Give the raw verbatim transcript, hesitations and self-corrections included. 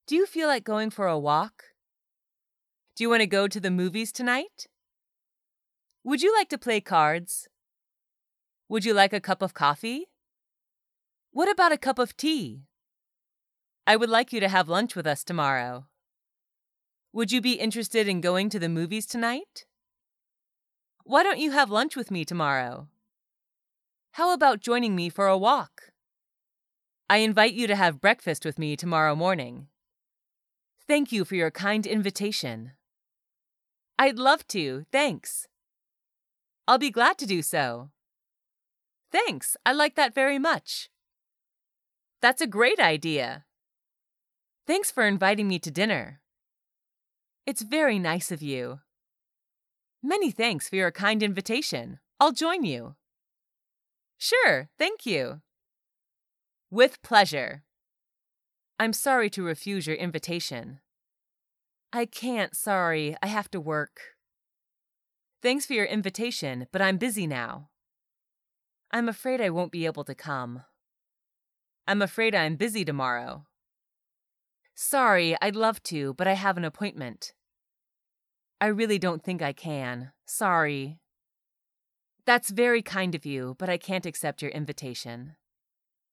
Do you feel like going for a walk? Do you want to go to the movies tonight? Would you like to play cards? Would you like a cup of coffee? What about a cup of tea? I would like you to have lunch with us tomorrow. Would you be interested in going to the movies tonight? Why don't you have lunch with me tomorrow? How about joining me for a walk? I invite you to have breakfast with me tomorrow morning. Thank you for your kind invitation. I'd love to, thanks. I'll be glad to do so. Thanks, I like that very much. That's a great idea. Thanks for inviting me to dinner. It's very nice of you. Many thanks for your kind invitation. I'll join you. Sure, thank you. With pleasure. I'm sorry to refuse your invitation. I can't, sorry, I have to work. Thanks for your invitation, but I'm busy now. I'm afraid I won't be able to come. I'm afraid I'm busy tomorrow. Sorry, I'd love to, but I have an appointment. I really don't think I can. Sorry. That's very kind of you, but I can't accept your invitation.